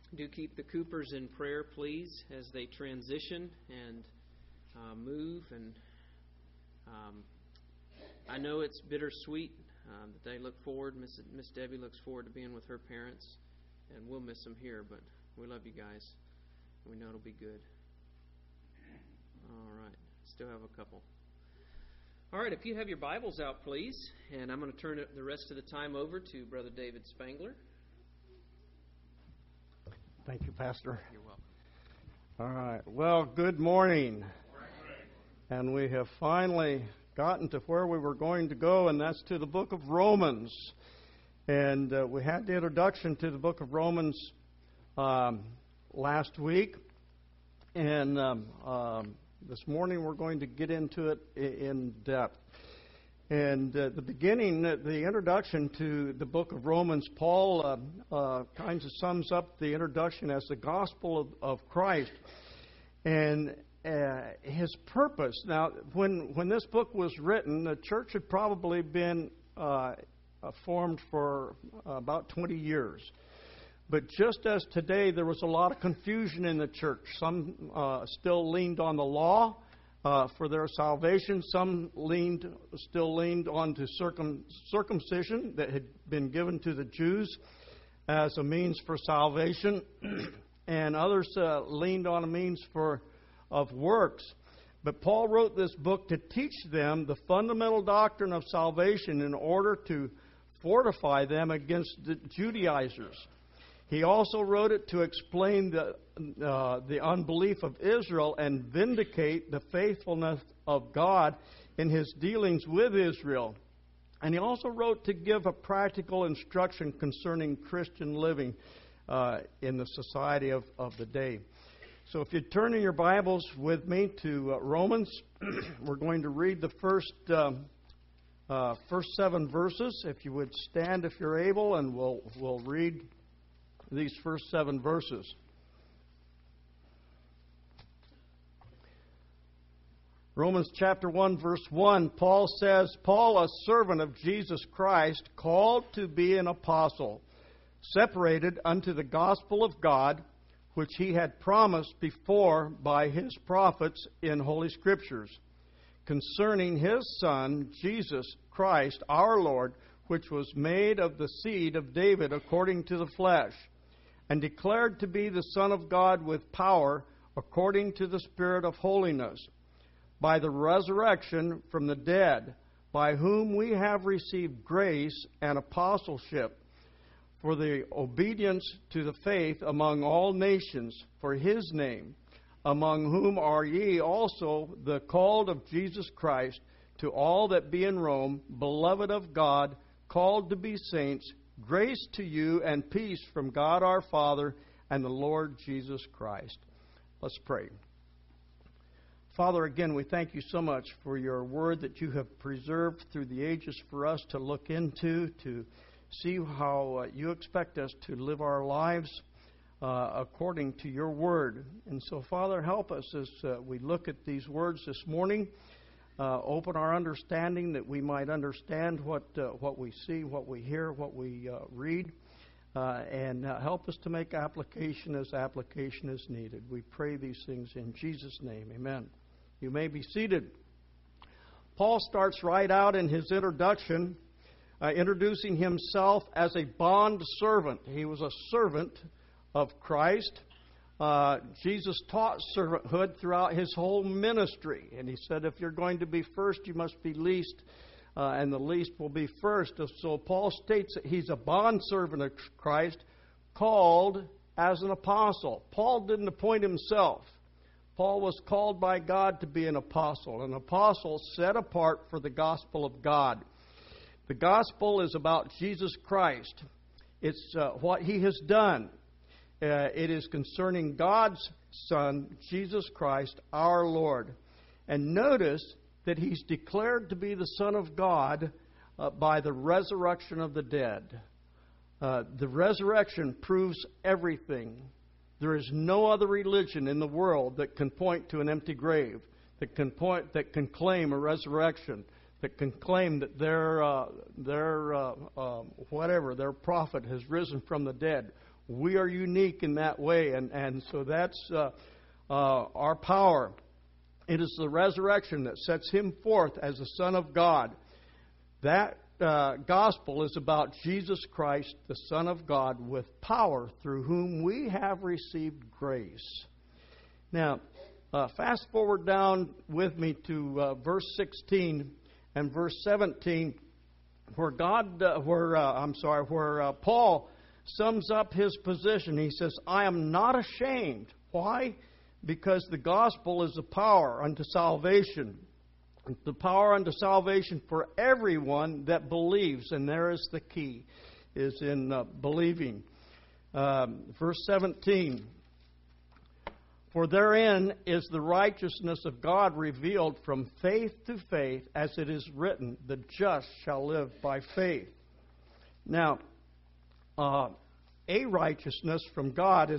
Do keep the Coopers in prayer, please, as they transition and move. And I know it's bittersweet that they look forward. Miss Debbie looks forward to being with her parents, and we'll miss them here. But we love you guys. We know it'll be good. All right, still have a couple. All right, if you have your Bibles out, please, and I'm going to turn the rest of the time over to Brother David Spangler. Thank you, Pastor. You're welcome. All right. Well, good morning. And we have finally gotten to where we were going to go, and that's to the book of Romans. And we had the introduction to the book of Romans last week. And this morning we're going to get into it in depth. And the beginning, the introduction to the book of Romans, Paul kind of sums up the introduction as the gospel of Christ and his purpose. Now, when this book was written, the church had probably been formed for about 20 years. But just as today, there was a lot of confusion in the church. Some still leaned on the law for their salvation. Some still leaned on to circumcision that had been given to the Jews as a means for salvation, and others leaned on a means of works. But Paul wrote this book to teach them the fundamental doctrine of salvation in order to fortify them against the Judaizers. He also wrote it to explain the unbelief of Israel and vindicate the faithfulness of God in His dealings with Israel. And he also wrote to give a practical instruction concerning Christian living in the society of the day. So if you turn in your Bibles with me to Romans, we're going to read the first 7 verses. If you would stand if you're able, and we'll read these first 7 verses. Romans chapter 1, verse 1, Paul says, Paul, a servant of Jesus Christ, called to be an apostle, separated unto the gospel of God, which he had promised before by his prophets in Holy Scriptures, concerning his Son, Jesus Christ, our Lord, which was made of the seed of David according to the flesh, and declared to be the Son of God with power according to the Spirit of holiness, by the resurrection from the dead, by whom we have received grace and apostleship, for the obedience to the faith among all nations, for His name, among whom are ye also the called of Jesus Christ, to all that be in Rome, beloved of God, called to be saints, grace to you and peace from God our Father and the Lord Jesus Christ. Let's pray. Father, again, we thank you so much for your word that you have preserved through the ages for us to look into, to see how you expect us to live our lives according to your word. And so, Father, help us as we look at these words this morning. Open our understanding that we might understand what we see, what we hear, what we read, and help us to make application as application is needed. We pray these things in Jesus' name. Amen. You may be seated. Paul starts right out in his introduction, introducing himself as a bond servant. He was a servant of Christ. Jesus taught servanthood throughout his whole ministry. And he said, if you're going to be first, you must be least, and the least will be first. So Paul states that he's a bondservant of Christ, called as an apostle. Paul didn't appoint himself. Paul was called by God to be an apostle set apart for the gospel of God. The gospel is about Jesus Christ. It's what He has done. It is concerning God's Son, Jesus Christ, our Lord. And notice that He's declared to be the Son of God by the resurrection of the dead. The resurrection proves everything. There is no other religion in the world that can point to an empty grave, that can claim a resurrection, that can claim that their prophet has risen from the dead. We are unique in that way, and so that's our power. It is the resurrection that sets him forth as the Son of God. That gospel is about Jesus Christ, the Son of God, with power through whom we have received grace. Now, fast forward down with me to verse 16 and verse 17, where Paul sums up his position. He says, "I am not ashamed." Why? Because the gospel is the power unto salvation. The power unto salvation for everyone that believes. And there is the key, is in believing. Verse 17. "For therein is the righteousness of God revealed from faith to faith, as it is written, the just shall live by faith." Now, a righteousness from God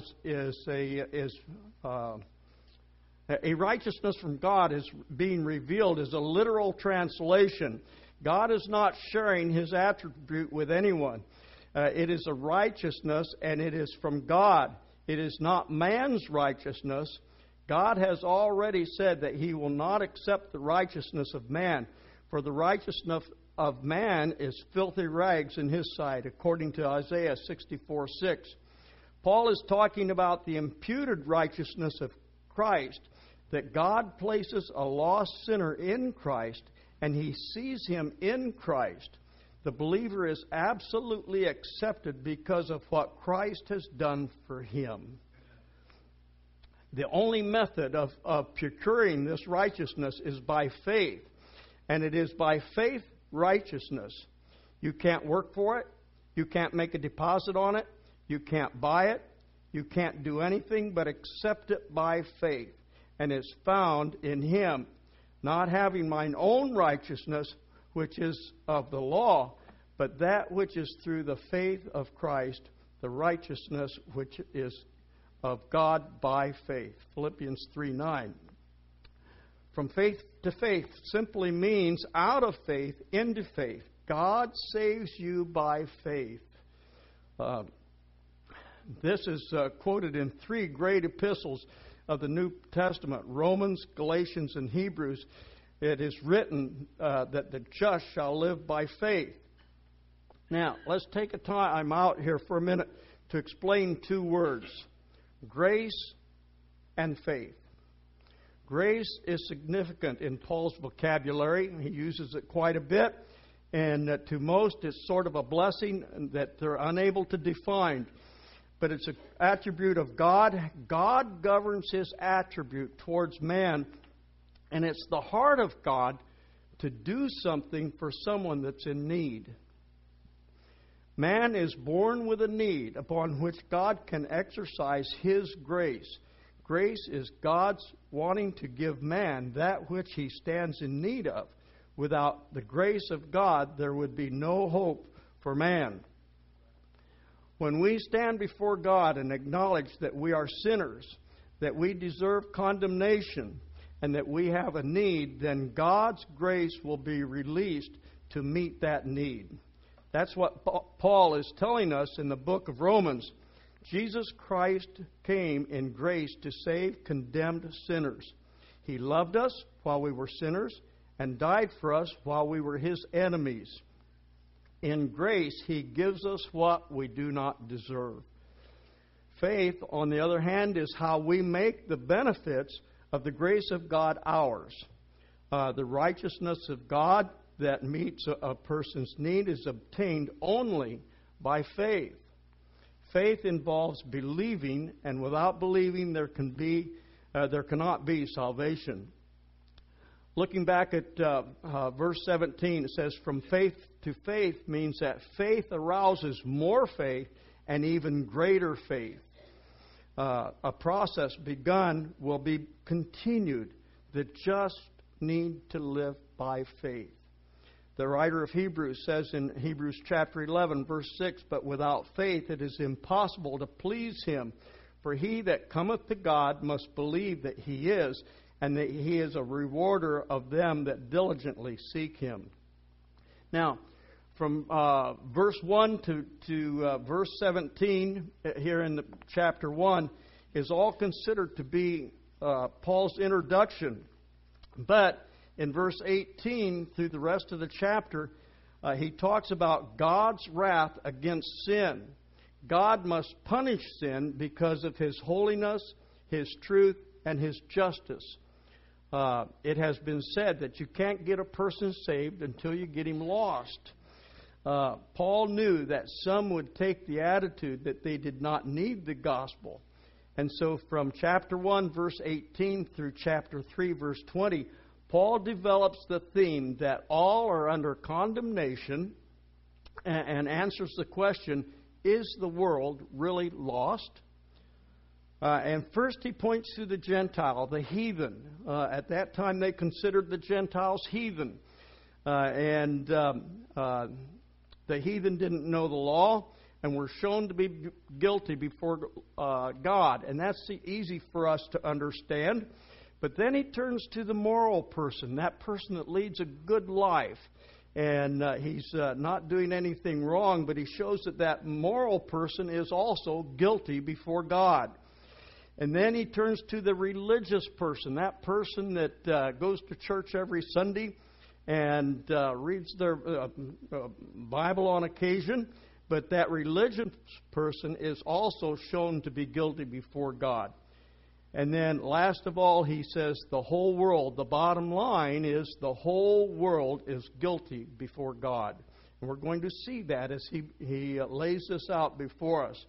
a righteousness from God is being revealed as a literal translation. God is not sharing His attribute with anyone. It is a righteousness, and it is from God. It is not man's righteousness. God has already said that He will not accept the righteousness of man, for the righteousness of man is filthy rags in His sight, according to Isaiah 64:6. Paul is talking about the imputed righteousness of Christ, that God places a lost sinner in Christ, and He sees him in Christ. The believer is absolutely accepted because of what Christ has done for him. The only method of procuring this righteousness is by faith, and it is by faith righteousness. You can't work for it. You can't make a deposit on it. You can't buy it. You can't do anything but accept it by faith. And it's found in Him, not having mine own righteousness, which is of the law, but that which is through the faith of Christ, the righteousness which is of God by faith. Philippians 3:9. From faith to faith simply means out of faith into faith. God saves you by faith. This is quoted in three great epistles of the New Testament, Romans, Galatians, and Hebrews. It is written that the just shall live by faith. Now, let's take a time out here for a minute to explain two words: grace and faith. Grace is significant in Paul's vocabulary. He uses it quite a bit, and to most it's sort of a blessing that they're unable to define. But it's an attribute of God. God governs His attribute towards man, and it's the heart of God to do something for someone that's in need. Man is born with a need upon which God can exercise His grace. Grace is God's wanting to give man that which he stands in need of. Without the grace of God, there would be no hope for man. When we stand before God and acknowledge that we are sinners, that we deserve condemnation, and that we have a need, then God's grace will be released to meet that need. That's what Paul is telling us in the book of Romans. Jesus Christ came in grace to save condemned sinners. He loved us while we were sinners and died for us while we were His enemies. In grace, He gives us what we do not deserve. Faith, on the other hand, is how we make the benefits of the grace of God ours. The righteousness of God that meets a person's need is obtained only by faith. Faith involves believing, and without believing there cannot be salvation. Looking back at verse 17, it says, "From faith to faith" means that faith arouses more faith and even greater faith. A process begun will be continued. The just need to live by faith. The writer of Hebrews says in Hebrews chapter 11, verse 6, "But without faith it is impossible to please Him. For he that cometh to God must believe that He is, and that He is a rewarder of them that diligently seek Him." Now, from verse 1 to verse 17 here in chapter 1 is all considered to be Paul's introduction. But in verse 18 through the rest of the chapter, he talks about God's wrath against sin. God must punish sin because of His holiness, His truth, and His justice. It has been said that you can't get a person saved until you get him lost. Paul knew that some would take the attitude that they did not need the gospel. And so from chapter 1, verse 18 through chapter 3, verse 20, Paul develops the theme that all are under condemnation and answers the question, is the world really lost? And first he points to the Gentile, the heathen. At that time they considered the Gentiles heathen. The heathen didn't know the law and were shown to be guilty before God. And that's easy for us to understand. But then he turns to the moral person, that person that leads a good life. And he's not doing anything wrong, but he shows that that moral person is also guilty before God. And then he turns to the religious person, that person that goes to church every Sunday and reads their Bible on occasion. But that religious person is also shown to be guilty before God. And then last of all, he says the whole world, the bottom line is the whole world is guilty before God. And we're going to see that as he lays this out before us.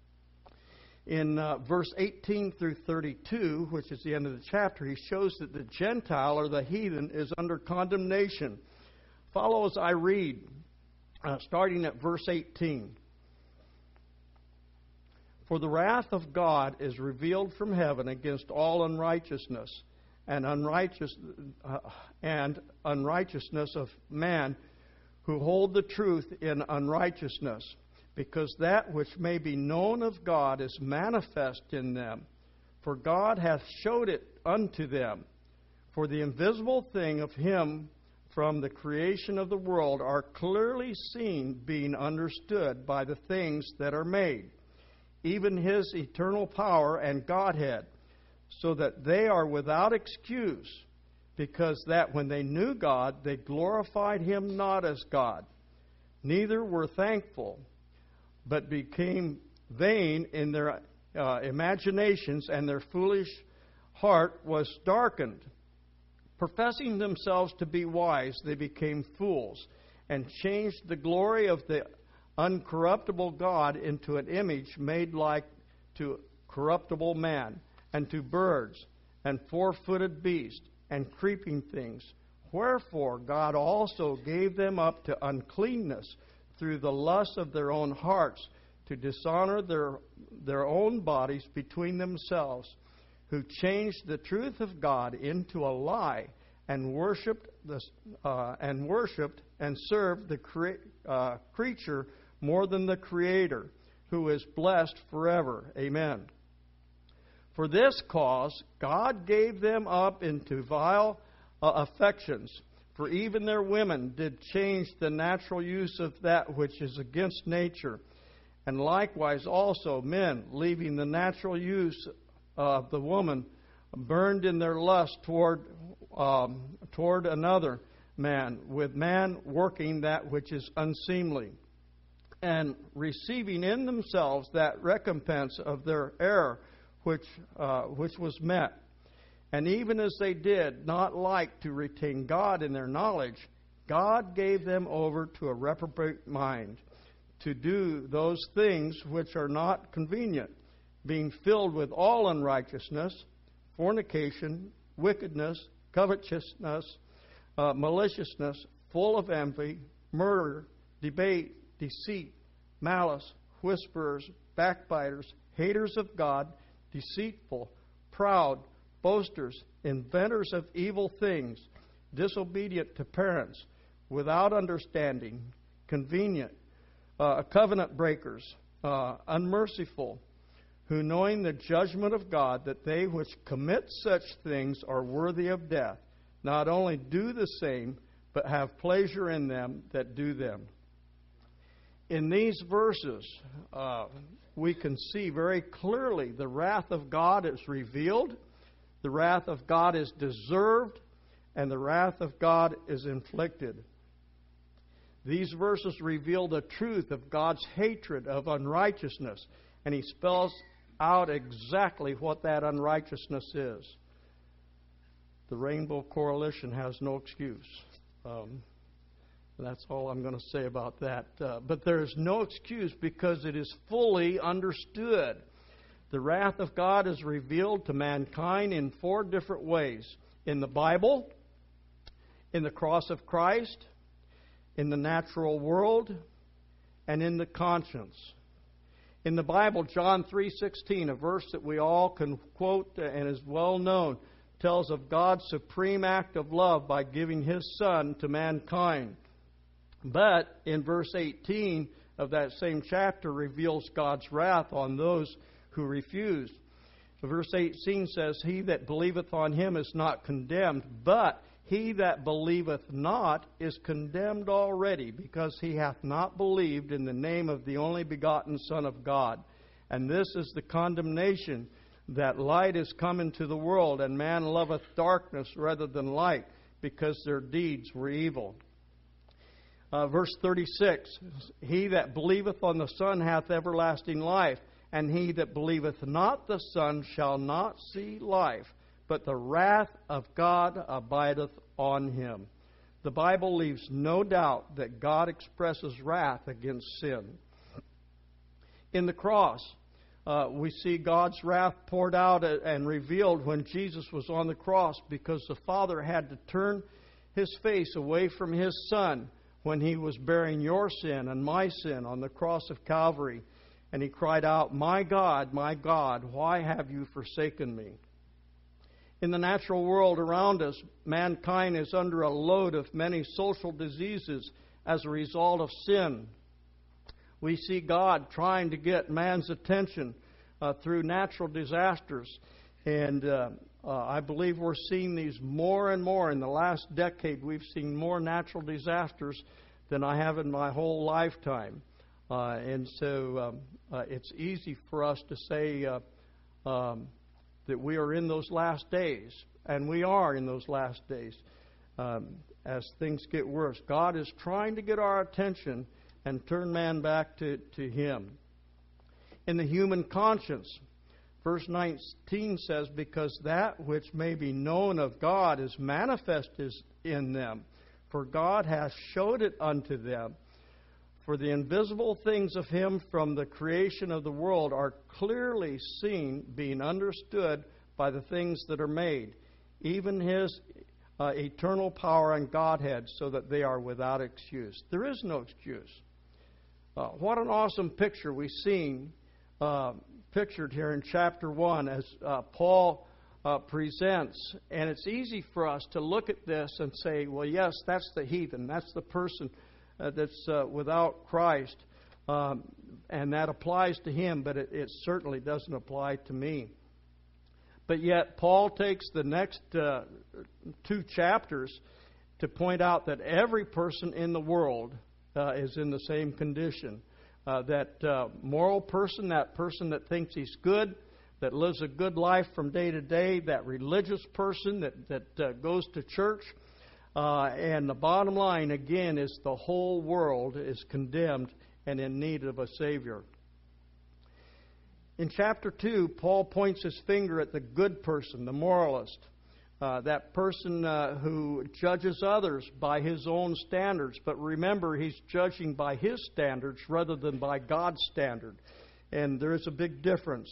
In verse 18 through 32, which is the end of the chapter, he shows that the Gentile or the heathen is under condemnation. Follow as I read, starting at verse 18. For the wrath of God is revealed from heaven against all unrighteousness and unrighteousness of man who hold the truth in unrighteousness, because that which may be known of God is manifest in them. For God hath showed it unto them. For the invisible thing of Him from the creation of the world are clearly seen, being understood by the things that are made, even His eternal power and Godhead, so that they are without excuse, because that when they knew God, they glorified Him not as God, neither were thankful, but became vain in their imaginations, and their foolish heart was darkened. Professing themselves to be wise, they became fools, and changed the glory of the uncorruptible God into an image made like to corruptible man, and to birds, and four-footed beasts, and creeping things. Wherefore God also gave them up to uncleanness through the lust of their own hearts, to dishonor their own bodies between themselves, who changed the truth of God into a lie, and worshipped and served the creature more than the Creator, who is blessed forever. Amen. For this cause God gave them up into vile affections. For even their women did change the natural use of that which is against nature. And likewise also men, leaving the natural use of the woman, burned in their lust toward another man, with man working that which is unseemly, and receiving in themselves that recompense of their error which was met. And even as they did not like to retain God in their knowledge, God gave them over to a reprobate mind, to do those things which are not convenient, being filled with all unrighteousness, fornication, wickedness, covetousness, maliciousness, full of envy, murder, debate, deceit, malice, whisperers, backbiters, haters of God, deceitful, proud, boasters, inventors of evil things, disobedient to parents, without understanding, covenant breakers, unmerciful, who knowing the judgment of God, that they which commit such things are worthy of death, not only do the same, but have pleasure in them that do them. in these verses, we can see very clearly the wrath of God is revealed, the wrath of God is deserved, and the wrath of God is inflicted. These verses reveal the truth of God's hatred of unrighteousness, and He spells out exactly what that unrighteousness is. The Rainbow Coalition has no excuse. That's all I'm going to say about that. But there is no excuse because it is fully understood. The wrath of God is revealed to mankind in 4 different ways. In the Bible, in the cross of Christ, in the natural world, and in the conscience. In the Bible, John 3:16, a verse that we all can quote and is well known, tells of God's supreme act of love by giving His Son to mankind. But in verse 18 of that same chapter reveals God's wrath on those who refuse. Verse 18 says, "He that believeth on Him is not condemned, but he that believeth not is condemned already, because he hath not believed in the name of the only begotten Son of God. And this is the condemnation, that light is come into the world, and man loveth darkness rather than light, because their deeds were evil." Verse 36, "He that believeth on the Son hath everlasting life, and he that believeth not the Son shall not see life, but the wrath of God abideth on him." The Bible leaves no doubt that God expresses wrath against sin. In the cross, we see God's wrath poured out and revealed when Jesus was on the cross, because the Father had to turn His face away from His Son when He was bearing your sin and my sin on the cross of Calvary. And He cried out, my God, why have you forsaken me?" In the natural world around us, mankind is under a load of many social diseases as a result of sin. We see God trying to get man's attention through natural disasters. And I believe we're seeing these more and more. In the last decade, we've seen more natural disasters than I have in my whole lifetime. And so it's easy for us to say that we are in those last days. And we are in those last days as things get worse. God is trying to get our attention and turn man back to Him. In the human conscience, verse 19 says, "Because that which may be known of God is manifested in them, for God hath showed it unto them. For the invisible things of Him from the creation of the world are clearly seen, being understood by the things that are made, even His eternal power and Godhead, so that they are without excuse." There is no excuse. What an awesome picture we've seen pictured here in chapter 1 as Paul presents. And it's easy for us to look at this and say, well, yes, that's the heathen. That's the person that's without Christ. And that applies to him, but it certainly doesn't apply to me. But yet, Paul takes the next 2 chapters to point out that every person in the world is in the same condition. That moral person, that person that thinks he's good, that lives a good life from day to day, that religious person that goes to church. And the bottom line, again, is the whole world is condemned and in need of a Savior. In chapter 2, Paul points his finger at the good person, the moralist. That person who judges others by his own standards. But remember, he's judging by his standards rather than by God's standard. And there is a big difference.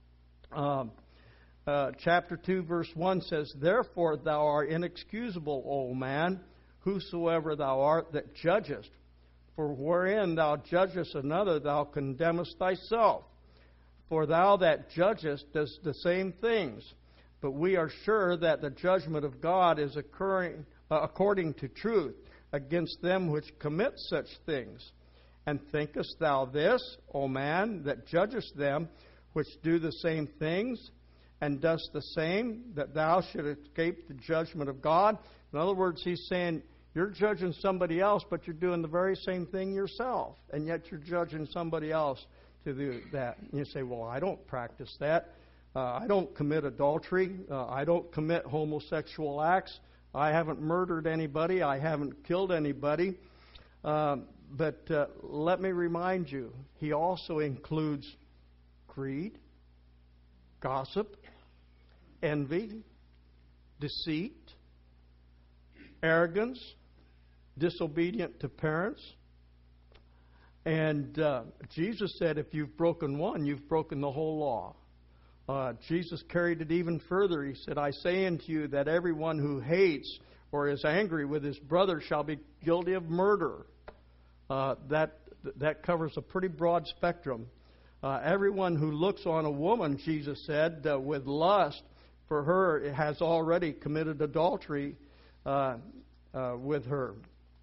Chapter 2, verse 1 says, "Therefore thou art inexcusable, O man, whosoever thou art that judgest. For wherein thou judgest another, thou condemnest thyself. For thou that judgest doest the same things. But we are sure that the judgment of God is occurring according to truth against them which commit such things. And thinkest thou this, O man, that judgest them which do the same things, and dost the same, that thou shouldst escape the judgment of God?" In other words, he's saying, You're judging somebody else, but you're doing the very same thing yourself. And yet you're judging somebody else to do that. And you say, well, I don't practice that. I don't commit adultery. I don't commit homosexual acts. I haven't murdered anybody. I haven't killed anybody. But let me remind you, he also includes greed, gossip, envy, deceit, arrogance, disobedient to parents. And Jesus said if you've broken one, you've broken the whole law. Jesus carried it even further. He said, I say unto you that everyone who hates or is angry with his brother shall be guilty of murder. That covers a pretty broad spectrum. Everyone who looks on a woman, Jesus said, with lust for her has already committed adultery with her.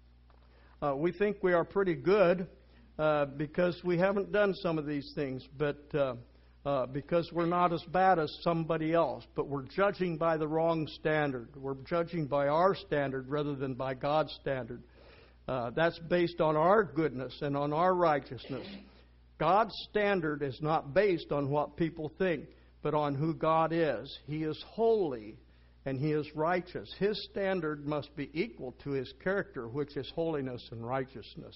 We think we are pretty good because we haven't done some of these things, but because we're not as bad as somebody else. But we're judging by the wrong standard. We're judging by our standard rather than by God's standard. That's based on our goodness and on our righteousness. God's standard is not based on what people think, but on who God is. He is holy and He is righteous. His standard must be equal to His character, which is holiness and righteousness.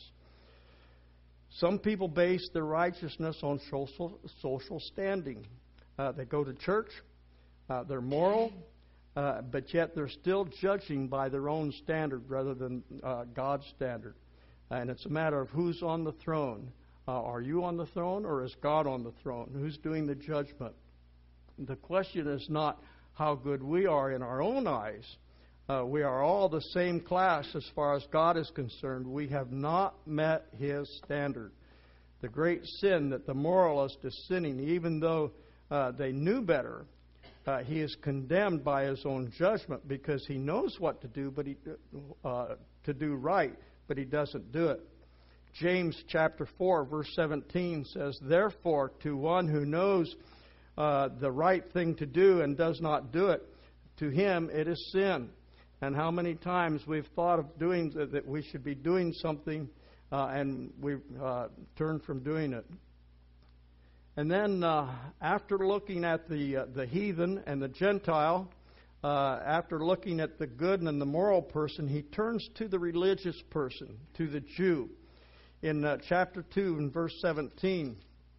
Some people base their righteousness on social standing. They go to church, they're moral, but yet they're still judging by their own standard rather than God's standard. And it's a matter of who's on the throne. Are you on the throne or is God on the throne? Who's doing the judgment? The question is not how good we are in our own eyes. We are all the same class as far as God is concerned. We have not met His standard. The great sin that the moralist is sinning, even though they knew better, he is condemned by his own judgment because he knows what to do, but to do right, but he doesn't do it. James chapter 4, verse 17 says, Therefore, to one who knows the right thing to do and does not do it, to him it is sin. And how many times we've thought of doing that we should be doing something and we've turned from doing it. And then after looking at the heathen and the Gentile, after looking at the good and the moral person, he turns to the religious person, to the Jew. In chapter 2 and verse 17.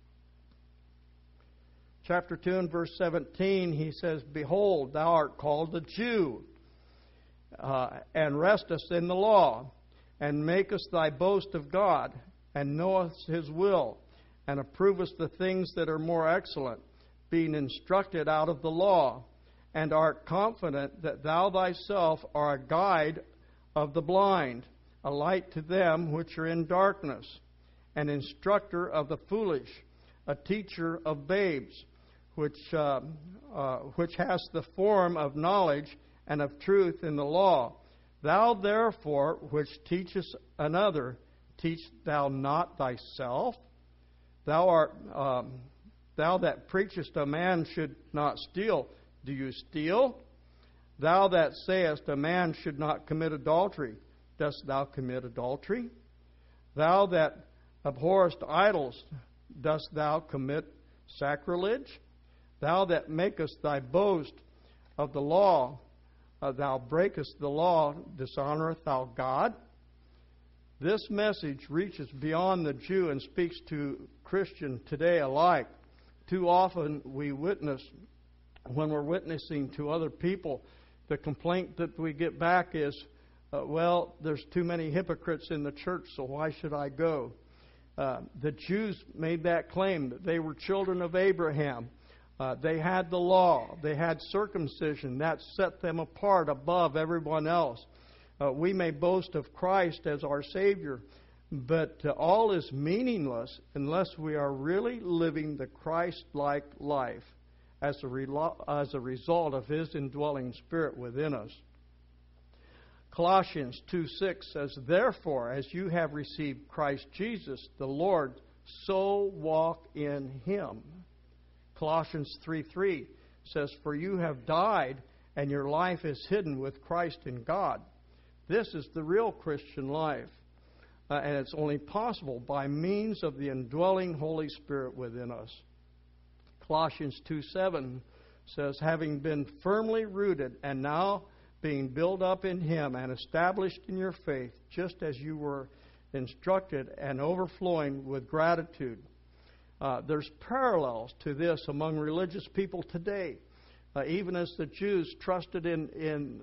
Chapter 2 and verse 17, he says, Behold, thou art called a Jew, and restest in the law, and makest thy boast of God, and knowest His will, and approvest the things that are more excellent, being instructed out of the law, and art confident that thou thyself art a guide of the blind, a light to them which are in darkness, an instructor of the foolish, a teacher of babes, which has the form of knowledge and of truth in the law. Thou therefore, which teachest another, teach thou not thyself? Thou that preachest a man should not steal, do you steal? Thou that sayest a man should not commit adultery, dost thou commit adultery? Thou that abhorrest idols, dost thou commit sacrilege? Thou that makest thy boast of the law, thou breakest the law, dishonoreth thou God? This message reaches beyond the Jew and speaks to Christian today alike. Too often we witness, when we're witnessing to other people, the complaint that we get back is, well, there's too many hypocrites in the church, so why should I go? The Jews made that claim that they were children of Abraham. They had the law. They had circumcision. That set them apart above everyone else. We may boast of Christ as our Savior, but all is meaningless unless we are really living the Christ-like life as a result of His indwelling Spirit within us. Colossians 2:6 says, Therefore, as you have received Christ Jesus, the Lord, so walk in Him. Colossians 3:3 says, For you have died, and your life is hidden with Christ in God. This is the real Christian life. And it's only possible by means of the indwelling Holy Spirit within us. Colossians 2:7 says, having been firmly rooted and now being built up in Him and established in your faith, just as you were instructed and overflowing with gratitude. There's parallels to this among religious people today. Even as the Jews trusted in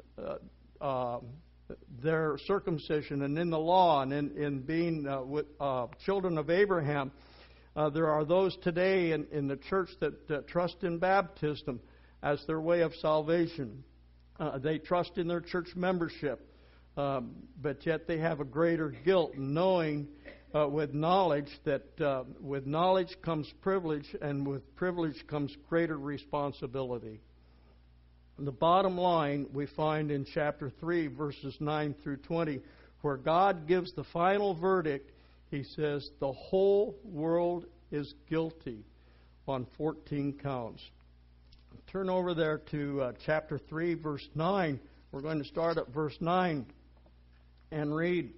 their circumcision and in the law and in being children of Abraham, there are those today in the church that trust in baptism as their way of salvation. They trust in their church membership, but yet they have a greater guilt, knowing with knowledge that with knowledge comes privilege, and with privilege comes greater responsibility. The bottom line we find in chapter 3, verses 9 through 20, where God gives the final verdict. He says, the whole world is guilty on 14 counts. Turn over there to chapter 3, verse 9. We're going to start at verse 9 and read.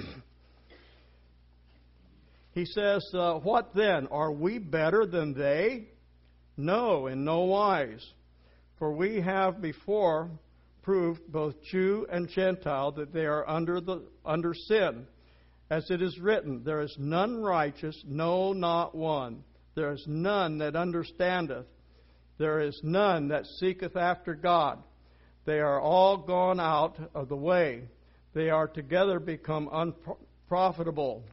He says, what then? Are we better than they? No, in no wise. For we have before proved both Jew and Gentile that they are under sin. As it is written, there is none righteous, no, not one. There is none that understandeth. There is none that seeketh after God. They are all gone out of the way. They are together become unprofitable.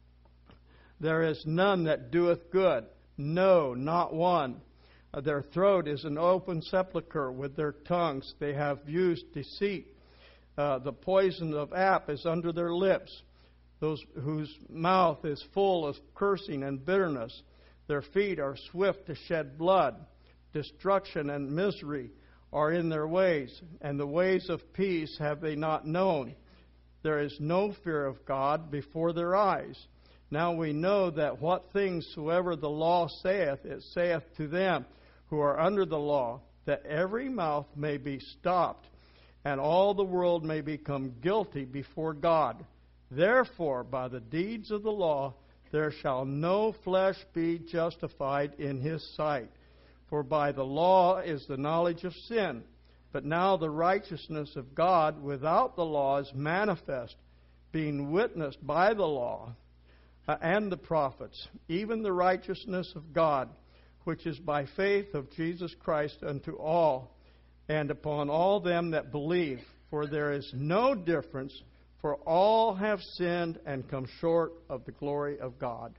There is none that doeth good, no, not one. Their throat is an open sepulchre. With their tongues they have used deceit. The poison of Ap is under their lips, those whose mouth is full of cursing and bitterness. Their feet are swift to shed blood. Destruction and misery are in their ways, and the ways of peace have they not known. There is no fear of God before their eyes. Now we know that what things soever the law saith, it saith to them who are under the law, that every mouth may be stopped, and all the world may become guilty before God. Therefore, by the deeds of the law, there shall no flesh be justified in his sight. For by the law is the knowledge of sin. But now the righteousness of God without the law is manifest, being witnessed by the law and the prophets, even the righteousness of God, which is by faith of Jesus Christ unto all, and upon all them that believe. For there is no difference, for all have sinned and come short of the glory of God.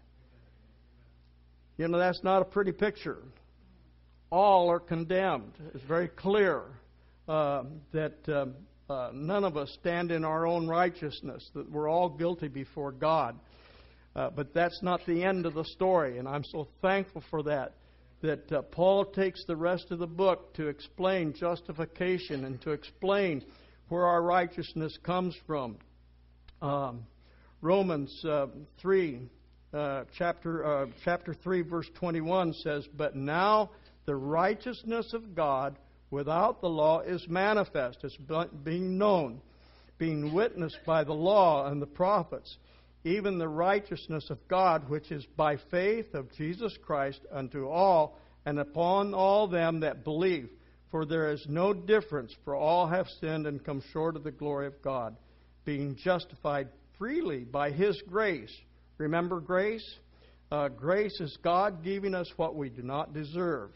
You know, that's not a pretty picture. All are condemned. It's very clear that none of us stand in our own righteousness, that we're all guilty before God. But that's not the end of the story, and I'm so thankful for that Paul takes the rest of the book to explain justification and to explain where our righteousness comes from. Romans 3, chapter 3, verse 21 says, but now the righteousness of God without the law is manifest. It's being known, being witnessed by the law and the prophets, even the righteousness of God, which is by faith of Jesus Christ unto all and upon all them that believe. For there is no difference, for all have sinned and come short of the glory of God, being justified freely by His grace. Remember grace? Grace is God giving us what we do not deserve.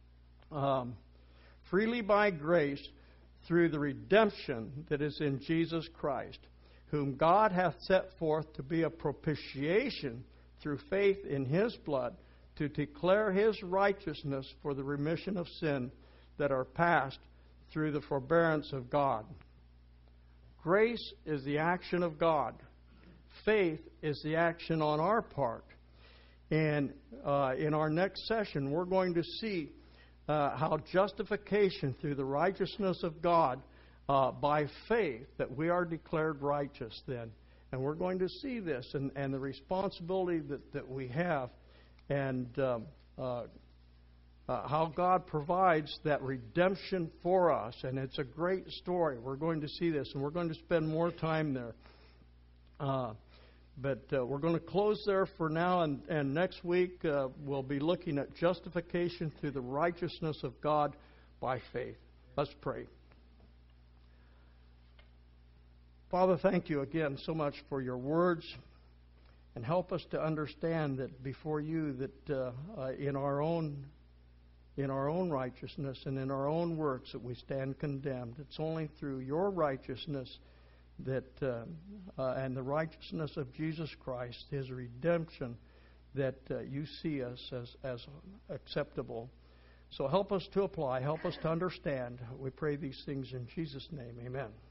Freely by grace through the redemption that is in Jesus Christ, whom God hath set forth to be a propitiation through faith in His blood, to declare His righteousness for the remission of sin that are past through the forbearance of God. Grace is the action of God. Faith is the action on our part. And in our next session, we're going to see how justification through the righteousness of God by faith, that we are declared righteous then. And we're going to see this and the responsibility that we have. And how God provides that redemption for us. And it's a great story. We're going to see this, and we're going to spend more time there. But we're going to close there for now, and next week we'll be looking at justification through the righteousness of God by faith. Let's pray. Father, thank you again so much for your words, and help us to understand that before you, that in our own righteousness and in our own works that we stand condemned. It's only through your righteousness that and the righteousness of Jesus Christ, His redemption, that you see us as acceptable. So help us to apply, help us to understand. We pray these things in Jesus' name. Amen.